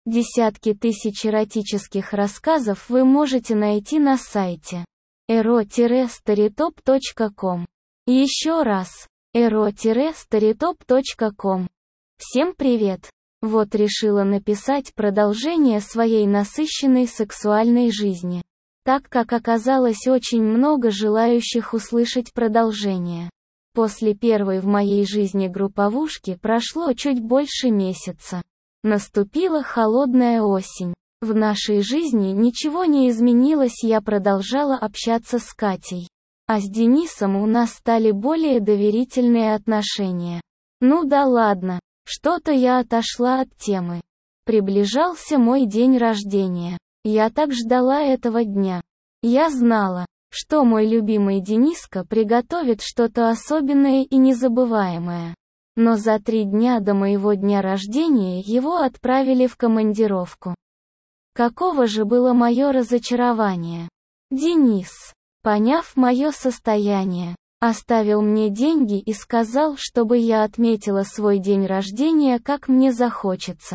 Десятки тысяч эротических рассказов вы можете найти на сайте ero-storytop.com. Еще раз, ero-storytop.com. Всем привет! Вот решила написать продолжение своей насыщенной сексуальной жизни, так как оказалось очень много желающих услышать продолжение. После первой в моей жизни групповушки прошло чуть больше месяца. Наступила холодная осень. В нашей жизни ничего не изменилось, я продолжала общаться с Катей. А с Денисом у нас стали более доверительные отношения. Ну да ладно, что-то я отошла от темы. Приближался мой день рождения. Я так ждала этого дня. Я знала, что мой любимый Дениска приготовит что-то особенное и незабываемое. Но за 3 дня до моего дня рождения его отправили в командировку. Каково же было мое разочарование. Денис, поняв мое состояние, оставил мне деньги и сказал, чтобы я отметила свой день рождения, как мне захочется.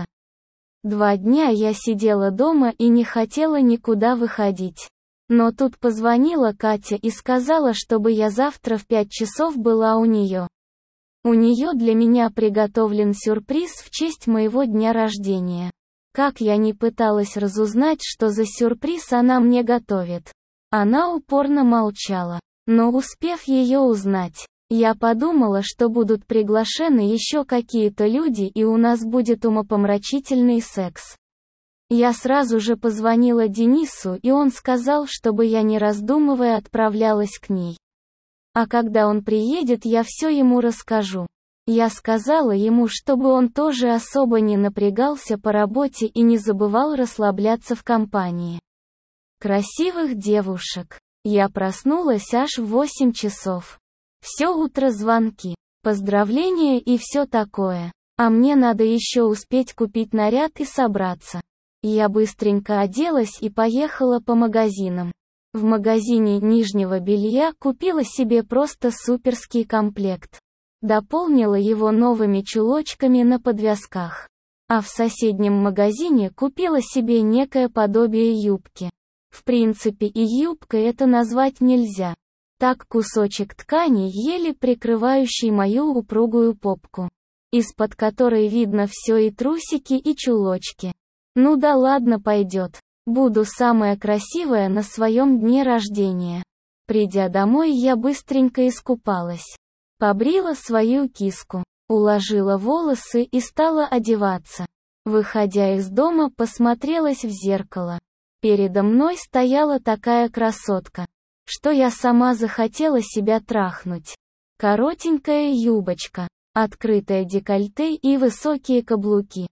2 дня я сидела дома и не хотела никуда выходить. Но тут позвонила Катя и сказала, чтобы я завтра в 5 часов была у нее. У нее для меня приготовлен сюрприз в честь моего дня рождения. Как я ни пыталась разузнать, что за сюрприз она мне готовит, она упорно молчала. Но успев ее узнать, я подумала, что будут приглашены еще какие-то люди и у нас будет умопомрачительный секс. Я сразу же позвонила Денису, и он сказал, чтобы я не раздумывая отправлялась к ней. А когда он приедет, я все ему расскажу. Я сказала ему, чтобы он тоже особо не напрягался по работе и не забывал расслабляться в компании красивых девушек. Я проснулась аж в 8 часов. Все утро звонки, поздравления и все такое. А мне надо еще успеть купить наряд и собраться. Я быстренько оделась и поехала по магазинам. В магазине нижнего белья купила себе просто суперский комплект. Дополнила его новыми чулочками на подвязках. А в соседнем магазине купила себе некое подобие юбки. В принципе и юбкой это назвать нельзя. Так кусочек ткани, еле прикрывающий мою упругую попку, из-под которой видно все и трусики, и чулочки. Ну да ладно, пойдет. Буду самая красивая на своем дне рождения. Придя домой, я быстренько искупалась. Побрила свою киску, уложила волосы и стала одеваться. Выходя из дома, посмотрелась в зеркало. Передо мной стояла такая красотка, что я сама захотела себя трахнуть. Коротенькая юбочка, открытое декольте и высокие каблуки.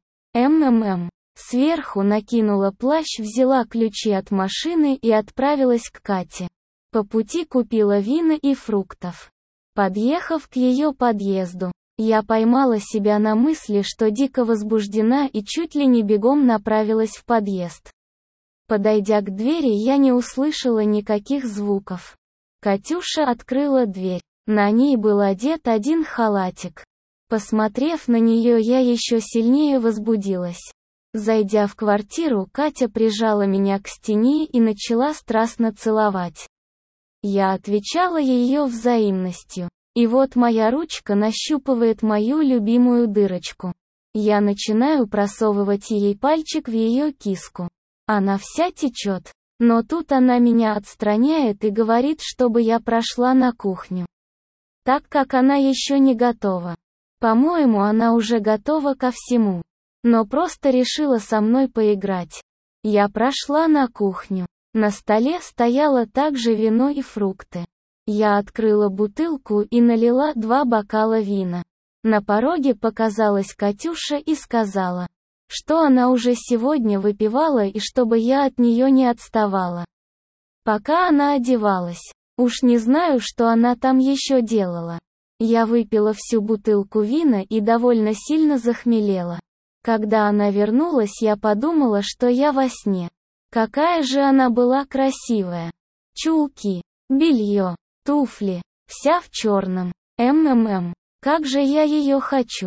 Сверху накинула плащ, взяла ключи от машины и отправилась к Кате. По пути купила вина и фруктов. Подъехав к ее подъезду, я поймала себя на мысли, что дико возбуждена и чуть ли не бегом направилась в подъезд. Подойдя к двери, я не услышала никаких звуков. Катюша открыла дверь. На ней был одет один халатик. Посмотрев на нее, я еще сильнее возбудилась. Зайдя в квартиру, Катя прижала меня к стене и начала страстно целовать. Я отвечала ее взаимностью. И вот моя ручка нащупывает мою любимую дырочку. Я начинаю просовывать ей пальчик в ее киску. Она вся течет. Но тут она меня отстраняет и говорит, чтобы я прошла на кухню. Так как она еще не готова. По-моему, она уже готова ко всему. Но просто решила со мной поиграть. Я прошла на кухню. На столе стояло также вино и фрукты. Я открыла бутылку и налила 2 бокала вина. На пороге показалась Катюша и сказала, что она уже сегодня выпивала и чтобы я от нее не отставала. Пока она одевалась. Уж не знаю, что она там еще делала. Я выпила всю бутылку вина и довольно сильно захмелела. Когда она вернулась, я подумала, что я во сне. Какая же она была красивая. Чулки, белье, туфли, вся в черном. Как же я ее хочу.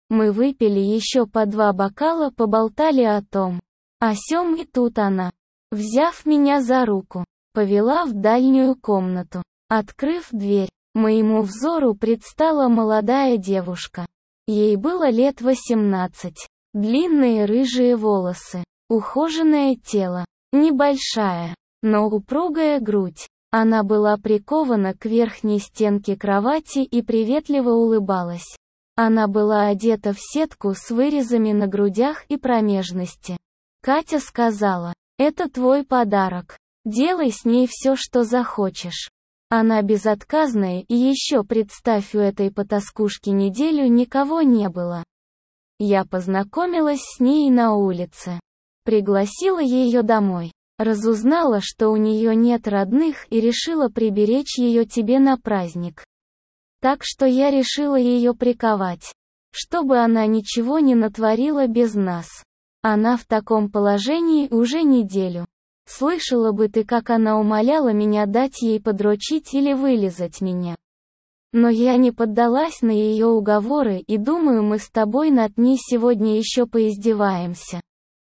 Мы выпили еще по 2 бокала, поболтали о том, о сём, и тут она, взяв меня за руку, повела в дальнюю комнату. Открыв дверь, моему взору предстала молодая девушка. Ей было лет 18. Длинные рыжие волосы, ухоженное тело, небольшая, но упругая грудь. Она была прикована к верхней стенке кровати и приветливо улыбалась. Она была одета в сетку с вырезами на грудях и промежности. Катя сказала: «Это твой подарок. Делай с ней все, что захочешь». Она безотказная, и еще, представь, у этой потаскушки неделю никого не было. Я познакомилась с ней на улице. Пригласила ее домой. Разузнала, что у нее нет родных, и решила приберечь ее тебе на праздник. Так что я решила ее приковать, чтобы она ничего не натворила без нас. Она в таком положении уже неделю. Слышала бы ты, как она умоляла меня дать ей подрочить или вылизать меня. Но я не поддалась на ее уговоры, и думаю, мы с тобой над ней сегодня еще поиздеваемся.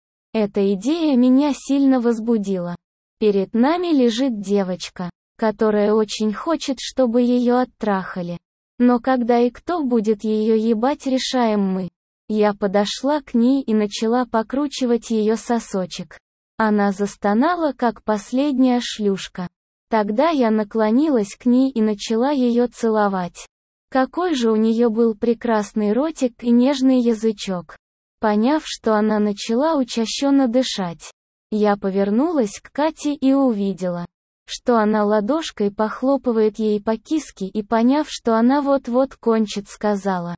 Эта идея меня сильно возбудила. Перед нами лежит девочка, которая очень хочет, чтобы ее оттрахали. Но когда и кто будет ее ебать, решаем мы. Я подошла к ней и начала покручивать ее сосочек. Она застонала, как последняя шлюшка. Тогда я наклонилась к ней и начала ее целовать. Какой же у нее был прекрасный ротик и нежный язычок. Поняв, что она начала учащенно дышать, я повернулась к Кате и увидела, что она ладошкой похлопывает ей по киске, и, поняв, что она вот-вот кончит, сказала: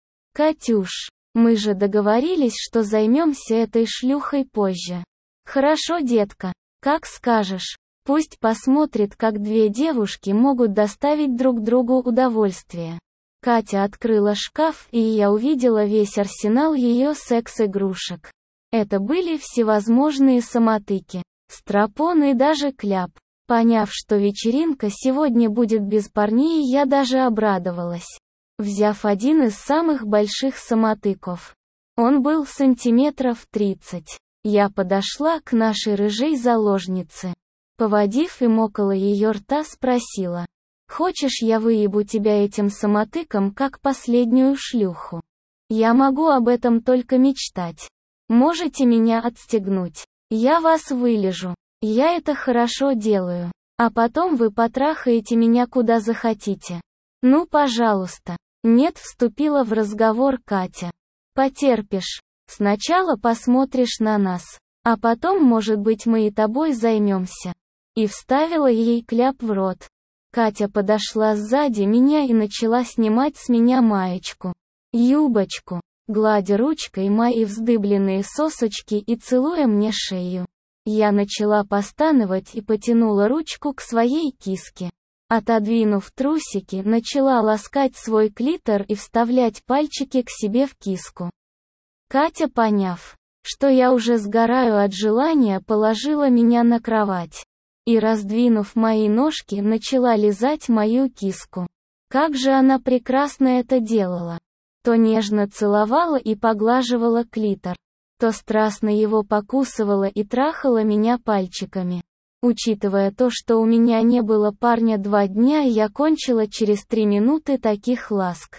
«Катюш, мы же договорились, что займемся этой шлюхой позже». «Хорошо, детка, как скажешь. Пусть посмотрит, как 2 девушки могут доставить друг другу удовольствие». Катя открыла шкаф, и я увидела весь арсенал ее секс-игрушек. Это были всевозможные самотыки, стропон и даже кляп. Поняв, что вечеринка сегодня будет без парней, я даже обрадовалась. Взяв один из самых больших самотыков. Он был сантиметров 30. Я подошла к нашей рыжей заложнице. Поводив им около ее рта, спросила: «Хочешь, я выебу тебя этим самотыком, как последнюю шлюху? Я могу об этом только мечтать. Можете меня отстегнуть. Я вас вылежу. Я это хорошо делаю. А потом вы потрахаете меня куда захотите. Ну, пожалуйста». «Нет», — вступила в разговор Катя. «Потерпишь. Сначала посмотришь на нас. А потом, может быть, мы и тобой займемся». И вставила ей кляп в рот. Катя подошла сзади меня и начала снимать с меня маечку, юбочку, гладя ручкой мои вздыбленные сосочки и целуя мне шею. Я начала постановать и потянула ручку к своей киске. Отодвинув трусики, начала ласкать свой клитор и вставлять пальчики к себе в киску. Катя, поняв, что я уже сгораю от желания, положила меня на кровать. И, раздвинув мои ножки, начала лизать мою киску. Как же она прекрасно это делала. То нежно целовала и поглаживала клитор, то страстно его покусывала и трахала меня пальчиками. Учитывая то, что у меня не было парня 2 дня, я кончила через 3 минуты таких ласк.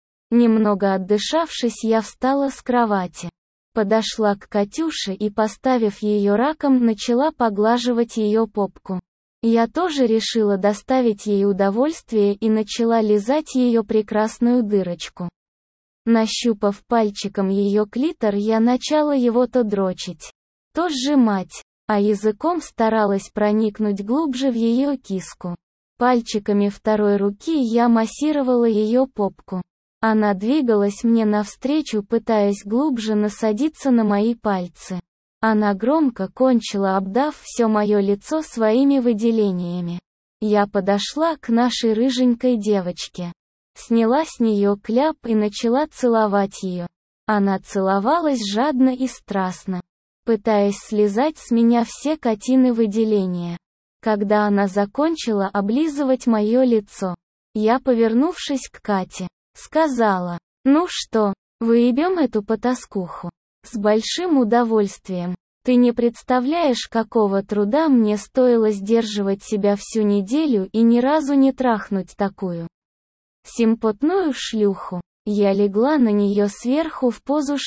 Немного отдышавшись, я встала с кровати. Подошла к Катюше и, поставив ее раком, начала поглаживать ее попку. Я тоже решила доставить ей удовольствие и начала лизать ее прекрасную дырочку. Нащупав пальчиком ее клитор, я начала его то дрочить, то сжимать, а языком старалась проникнуть глубже в ее киску. Пальчиками второй руки я массировала ее попку. Она двигалась мне навстречу, пытаясь глубже насадиться на мои пальцы. Она громко кончила, обдав все мое лицо своими выделениями. Я подошла к нашей рыженькой девочке. Сняла с нее кляп и начала целовать ее. Она целовалась жадно и страстно, пытаясь слизать с меня все Катины выделения. Когда она закончила облизывать мое лицо, я, повернувшись к Кате, сказала: «Ну что, Выебем эту потаскуху. С большим удовольствием. Ты не представляешь, какого труда мне стоило сдерживать себя всю неделю и ни разу не трахнуть такую симпотную шлюху. Я легла на нее сверху в позу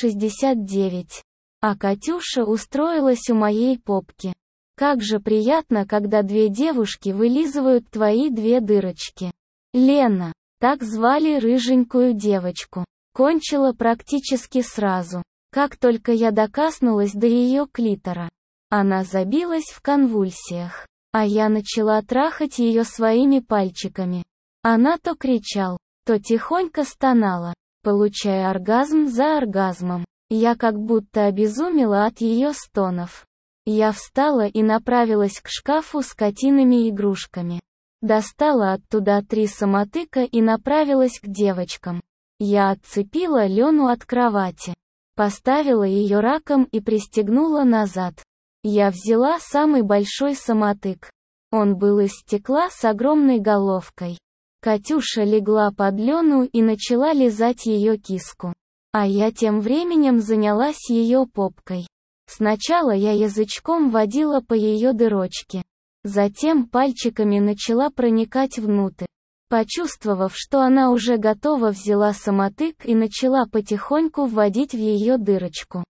69. А Катюша устроилась у моей попки. Как же приятно, когда две девушки вылизывают твои две дырочки. Лена, так звали рыженькую девочку, кончила практически сразу. Как только я докоснулась до ее клитора, она забилась в конвульсиях, а я начала трахать ее своими пальчиками. Она то кричала, то тихонько стонала, получая оргазм за оргазмом. Я как будто обезумела от ее стонов. Я встала и направилась к шкафу с котиными игрушками. Достала оттуда 3 самотыка и направилась к девочкам. Я отцепила Лену от кровати. Поставила ее раком и пристегнула назад. Я взяла самый большой самотык. Он был из стекла с огромной головкой. Катюша легла под Лену и начала лизать ее киску. А я тем временем занялась ее попкой. Сначала я язычком водила по ее дырочке. Затем пальчиками начала проникать внутрь. Почувствовав, что она уже готова, взяла самотык и начала потихоньку вводить в ее дырочку.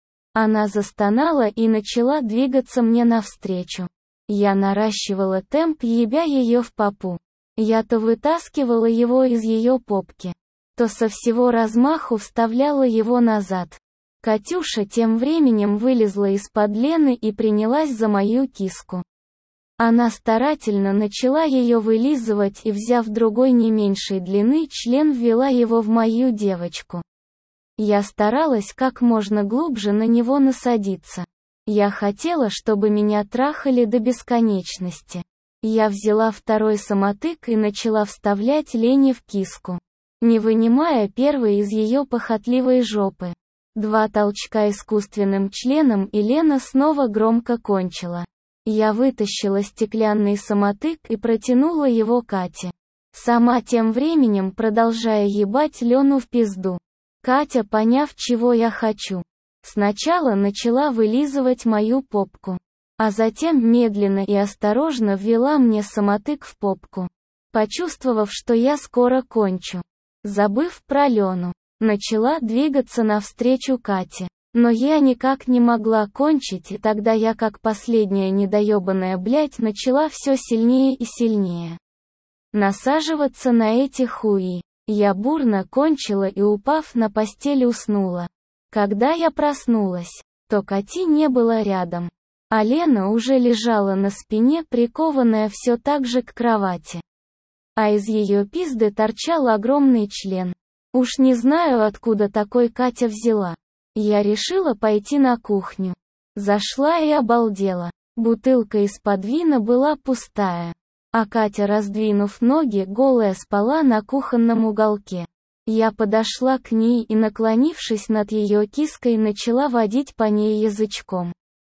Она застонала и начала двигаться мне навстречу. Я наращивала темп, ебя ее в попу. Я то вытаскивала его из ее попки, то со всего размаху вставляла его назад. Катюша тем временем вылезла из-под Лены и принялась за мою киску. Она старательно начала ее вылизывать и, взяв другой не меньшей длины член, ввела его в мою девочку. Я старалась как можно глубже на него насадиться. Я хотела, чтобы меня трахали до бесконечности. Я взяла второй самотык и начала вставлять Лене в киску, не вынимая первый из ее похотливой жопы. 2 толчка искусственным членом, и Лена снова громко кончила. Я вытащила стеклянный самотык и протянула его Кате. Сама тем временем продолжая ебать Лену в пизду. Катя, поняв, чего я хочу, сначала начала вылизывать мою попку, а затем медленно и осторожно ввела мне самотык в попку. Почувствовав, что я скоро кончу, забыв про Лену, начала двигаться навстречу Кате. Но я никак не могла кончить, и тогда я, как последняя недоебанная блядь, начала все сильнее и сильнее насаживаться на эти хуи. Я бурно кончила и, упав на постель, уснула. Когда я проснулась, то Кати не было рядом, а Лена уже лежала на спине, прикованная все так же к кровати. А из ее пизды торчал огромный член. Уж не знаю, откуда такой Катя взяла. Я решила пойти на кухню. Зашла и обалдела. Бутылка из-под вина была пустая. А Катя, раздвинув ноги, голая спала на кухонном уголке. Я подошла к ней и, наклонившись над ее киской, начала водить по ней язычком.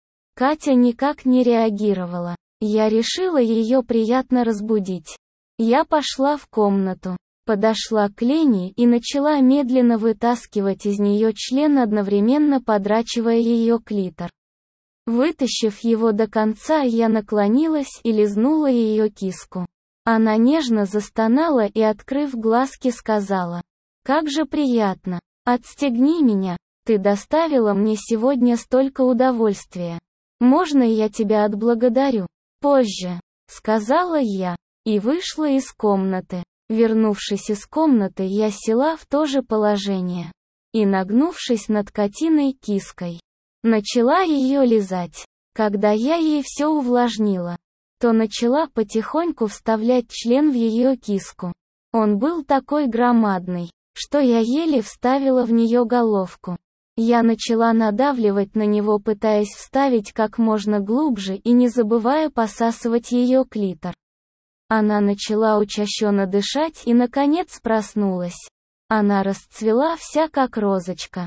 Катя никак не реагировала. Я решила ее приятно разбудить. Я пошла в комнату. Подошла к Лене и начала медленно вытаскивать из нее член, одновременно подрачивая ее клитор. Вытащив его до конца, я наклонилась и лизнула ее киску. Она нежно застонала и, открыв глазки, сказала: «Как же приятно! Отстегни меня! Ты доставила мне сегодня столько удовольствия! Можно я тебя отблагодарю?» «Позже», — сказала я, и вышла из комнаты. Вернувшись из комнаты, я села в то же положение и, нагнувшись над Катиной киской, начала ее лизать. Когда я ей все увлажнила, то начала потихоньку вставлять член в ее киску. Он был такой громадный, что я еле вставила в нее головку. Я начала надавливать на него, пытаясь вставить как можно глубже и не забывая посасывать ее клитор. Она начала учащенно дышать и, наконец, проснулась. Она расцвела вся как розочка.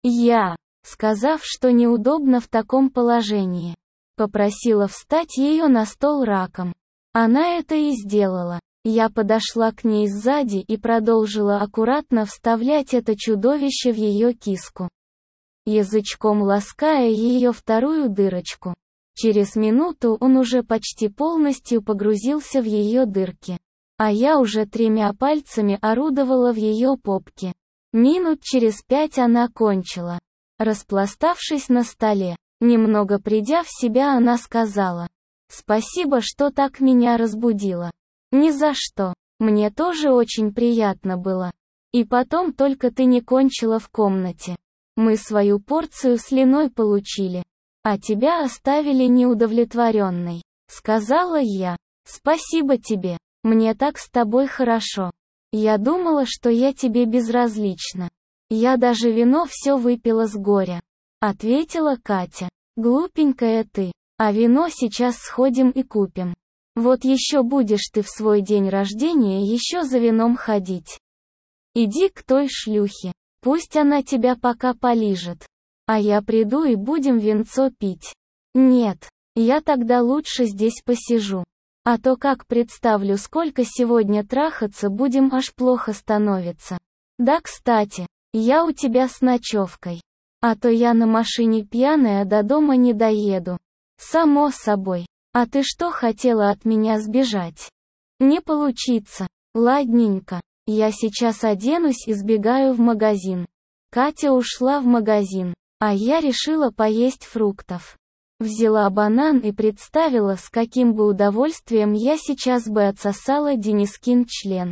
Я, сказав, что неудобно в таком положении, попросила встать ее на стол раком. Она это и сделала. Я подошла к ней сзади и продолжила аккуратно вставлять это чудовище в ее киску, язычком лаская ее вторую дырочку. Через минуту он уже почти полностью погрузился в ее дырки, а я уже 3 пальцами орудовала в ее попке. Минут через 5 она кончила. Распластавшись на столе, немного придя в себя, она сказала: «Спасибо, что так меня разбудила». «Ни за что. Мне тоже очень приятно было. И потом только ты не кончила в комнате. Мы свою порцию слюной получили, а тебя оставили неудовлетворенной», — сказала я. «Спасибо тебе. Мне так с тобой хорошо. Я думала, что я тебе безразлична. Я даже вино все выпила с горя», — ответила Катя. «Глупенькая ты. А вино сейчас сходим и купим. Вот еще будешь ты в свой день рождения еще за вином ходить. Иди к той шлюхе. Пусть она тебя пока полижет. А я приду и будем винцо пить». «Нет, я тогда лучше здесь посижу. А то как представлю, сколько сегодня трахаться будем, аж плохо становится. Да, кстати, я у тебя с ночевкой. А то я на машине пьяная до дома не доеду». «Само собой. А ты что, хотела от меня сбежать?» «Не получится. Ладненько. Я сейчас оденусь и сбегаю в магазин». Катя ушла в магазин, а я решила поесть фруктов. Взяла банан и представила, с каким бы удовольствием я сейчас бы отсосала Денискин член.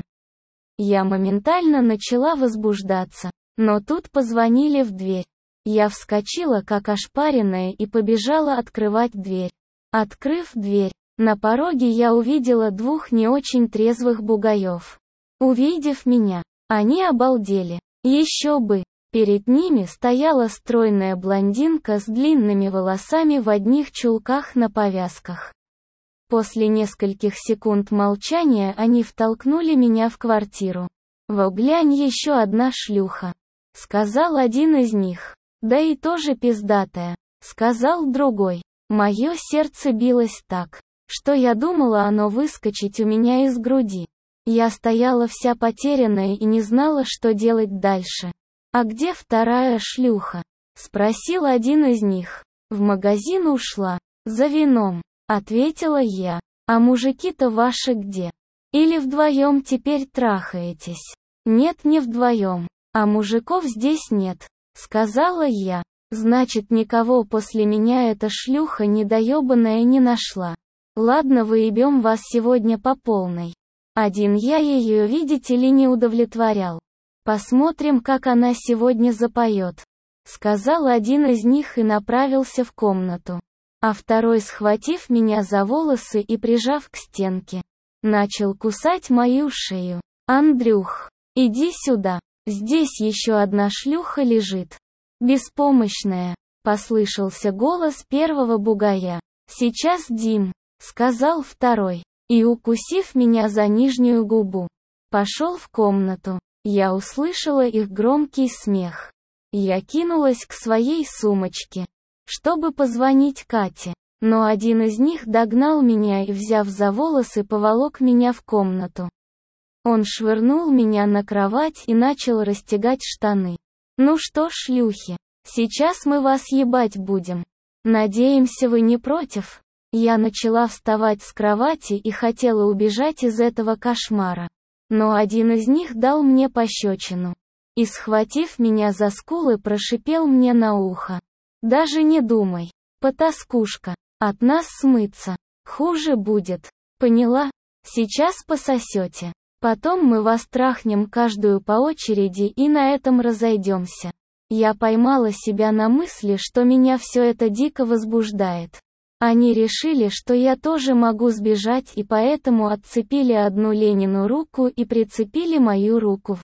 Я моментально начала возбуждаться, но тут позвонили в дверь. Я вскочила как ошпаренная и побежала открывать дверь. Открыв дверь, на пороге я увидела 2 не очень трезвых бугаев. Увидев меня, они обалдели. Еще бы! Перед ними стояла стройная блондинка с длинными волосами в одних чулках на повязках. После нескольких секунд молчания они втолкнули меня в квартиру. «Во, глянь, еще одна шлюха», — сказал один из них. «Да и тоже пиздатая», — сказал другой. Мое сердце билось так, что я думала оно выскочить у меня из груди. Я стояла вся потерянная и не знала, что делать дальше. «А где вторая шлюха?» — спросил один из них. «В магазин ушла. За вином», — ответила я. «А мужики-то ваши где? Или вдвоем теперь трахаетесь?» «Нет, не вдвоем. А мужиков здесь нет», — сказала я. «Значит, никого после меня эта шлюха недоебанная не нашла. Ладно, выебем вас сегодня по полной. Один я ее, видите ли, не удовлетворял. Посмотрим, как она сегодня запоет», — сказал один из них и направился в комнату. А второй, схватив меня за волосы и прижав к стенке, начал кусать мою шею. «Андрюх, иди сюда. Здесь еще одна шлюха лежит. Беспомощная», — послышался голос первого бугая. «Сейчас, Дим», — сказал второй, и, укусив меня за нижнюю губу, пошел в комнату. Я услышала их громкий смех. Я кинулась к своей сумочке, чтобы позвонить Кате, но один из них догнал меня и, взяв за волосы, поволок меня в комнату. Он швырнул меня на кровать и начал расстегать штаны. «Ну что, шлюхи, сейчас мы вас ебать будем. Надеемся, вы не против?» Я начала вставать с кровати и хотела убежать из этого кошмара. Но один из них дал мне пощечину и, схватив меня за скулы, прошипел мне на ухо: «Даже не думай, потаскушка, от нас смыться. Хуже будет. Поняла? Сейчас пососете. Потом мы вас трахнем каждую по очереди и на этом разойдемся». Я поймала себя на мысли, что меня все это дико возбуждает. Они решили, что я тоже могу сбежать, и поэтому отцепили одну Ленину руку и прицепили мою руку в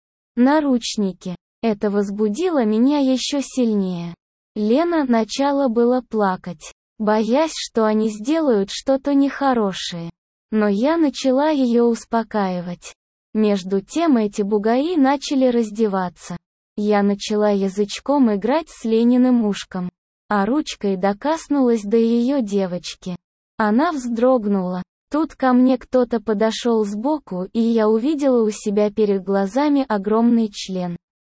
наручники. Это возбудило меня еще сильнее. Лена начала было плакать, боясь, что они сделают что-то нехорошее. Но я начала ее успокаивать. Между тем эти бугаи начали раздеваться. Я начала язычком играть с Лениным ушком, а ручкой докоснулась до ее девочки. Она вздрогнула, Тут ко мне кто-то подошел сбоку, и я увидела у себя перед глазами огромный член.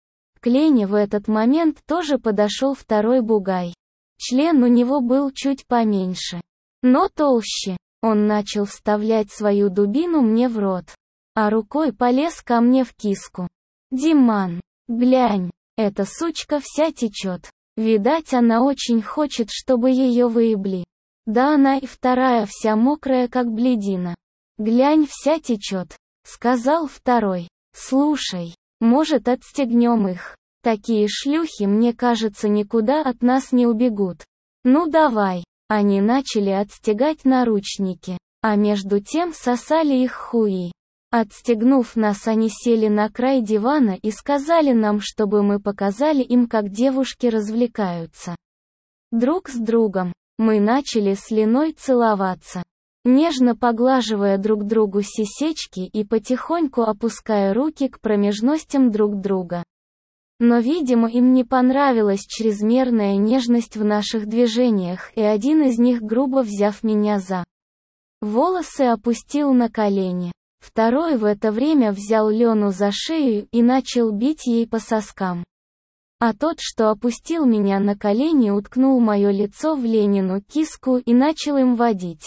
К Лене в этот момент тоже подошел второй бугай. Член у него был чуть поменьше, но толще. Он начал вставлять свою дубину мне в рот, а рукой полез ко мне в киску. «Диман, глянь, эта сучка вся течет. Видать, она очень хочет, чтобы ее выебли. Да она и вторая вся мокрая, как блядина. Глянь, вся течет», — сказал второй. «Слушай, может, отстегнем их? Такие шлюхи, мне кажется, никуда от нас не убегут. Ну давай». Они начали отстегать наручники, а между тем сосали их хуи. Отстегнув нас, они сели на край дивана и сказали нам, чтобы мы показали им, как девушки развлекаются друг с другом. Мы начали с Леной целоваться, нежно поглаживая друг другу сисечки и потихоньку опуская руки к промежностям друг друга. Но, видимо, им не понравилась чрезмерная нежность в наших движениях, и один из них, грубо взяв меня за волосы, опустил на колени. Второй в это время взял Лену за шею и начал бить ей по соскам. А тот, что опустил меня на колени, уткнул мое лицо в Ленину киску и начал им водить.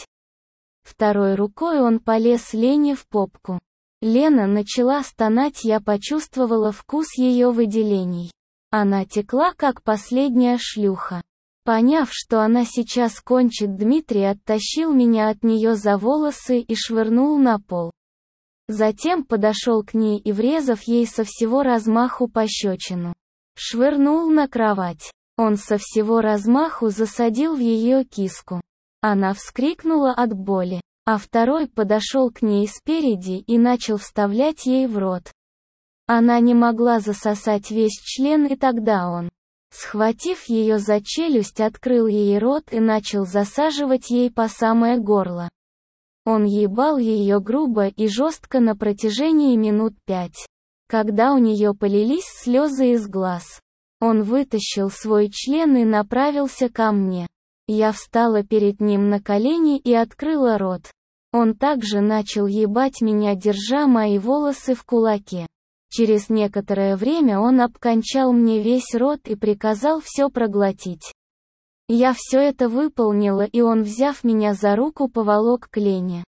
Второй рукой он полез Лене в попку. Лена начала стонать, я почувствовала вкус ее выделений. Она текла, как последняя шлюха. Поняв, что она сейчас кончит, Дмитрий оттащил меня от нее за волосы и швырнул на пол. Затем подошел к ней и, врезав ей со всего размаху пощечину, швырнул на кровать. Он со всего размаху засадил в ее киску. Она вскрикнула от боли. А второй подошел к ней спереди и начал вставлять ей в рот. Она не могла засосать весь член, и тогда он, схватив ее за челюсть, открыл ей рот и начал засаживать ей по самое горло. Он ебал ее грубо и жестко на протяжении минут 5. Когда у нее полились слезы из глаз, он вытащил свой член и направился ко мне. Я встала перед ним на колени и открыла рот. Он также начал ебать меня, держа мои волосы в кулаке. Через некоторое время он обкончал мне весь рот и приказал все проглотить. Я все это выполнила, и он, взяв меня за руку, поволок к Лене.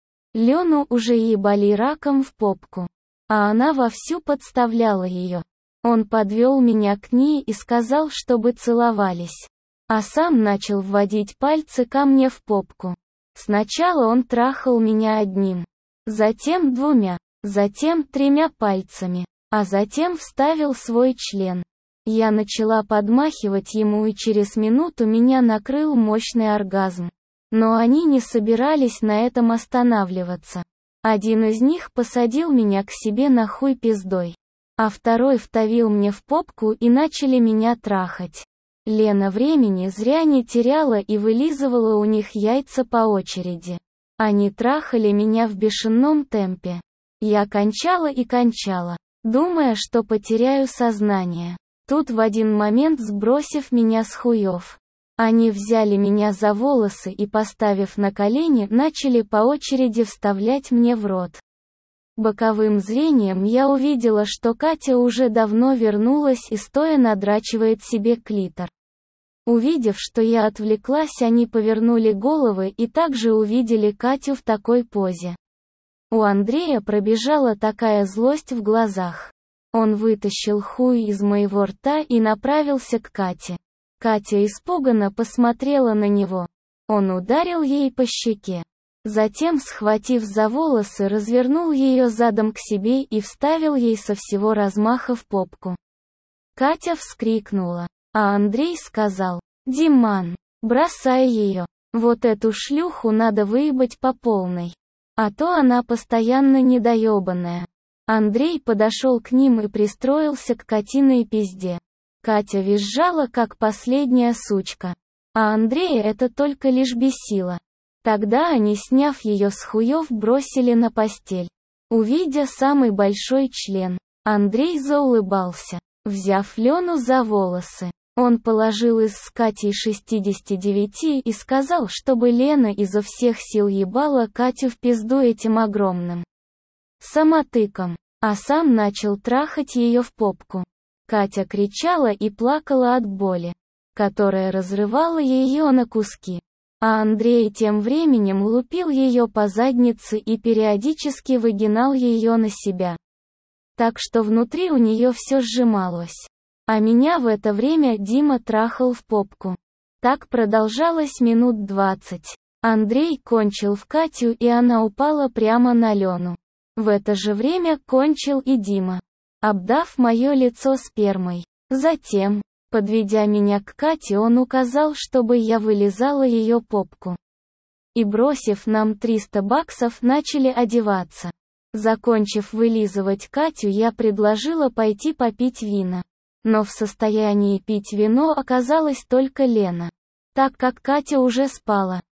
Лену уже ебали раком в попку, а она вовсю подставляла ее. Он подвел меня к ней и сказал, чтобы целовались, а сам начал вводить пальцы ко мне в попку. Сначала он трахал меня одним, затем двумя, затем 3 пальцами, а затем вставил свой член. Я начала подмахивать ему, и через минуту меня накрыл мощный оргазм. Но они не собирались на этом останавливаться. Один из них посадил меня к себе на хуй пиздой, а второй втавил мне в попку и начали меня трахать. Лена времени зря не теряла и вылизывала у них яйца по очереди. Они трахали меня в бешеном темпе. Я кончала и кончала, думая, что потеряю сознание. Тут в один момент, сбросив меня с хуев, они взяли меня за волосы и, поставив на колени, начали по очереди вставлять мне в рот. Боковым зрением я увидела, что Катя уже давно вернулась и стоя надрачивает себе клитор. Увидев, что я отвлеклась, они повернули головы и также увидели Катю в такой позе. У Андрея пробежала такая злость в глазах. Он вытащил хуй из моего рта и направился к Кате. Катя испуганно посмотрела на него. Он ударил ей по щеке. Затем, схватив за волосы, развернул ее задом к себе и вставил ей со всего размаха в попку. Катя вскрикнула, а Андрей сказал: «Диман, бросай ее. Вот эту шлюху надо выебать по полной. А то она постоянно недоебанная». Андрей подошел к ним и пристроился к Катиной пизде. Катя визжала, как последняя сучка. А Андрея это только лишь бесило. Тогда они, сняв ее с хуев, бросили на постель. Увидя самый большой член, Андрей заулыбался. Взяв Лену за волосы, Он положил из с Катей 69 и сказал, чтобы Лена изо всех сил ебала Катю в пизду этим огромным самотыком, а сам начал трахать ее в попку. Катя кричала и плакала от боли, которая разрывала ее на куски. А Андрей тем временем лупил ее по заднице и периодически выгинал ее на себя. Так что внутри у нее все сжималось. А меня в это время Дима трахал в попку. Так продолжалось минут 20. Андрей кончил в Катю, и она упала прямо на Лену. В это же время кончил и Дима, обдав мое лицо спермой. Затем, подведя меня к Кате, он указал, чтобы я вылизала ее попку. И бросив нам $300, начали одеваться. Закончив вылизывать Катю, я предложила пойти попить вина. Но в состоянии пить вино оказалась только Лена, так как Катя уже спала.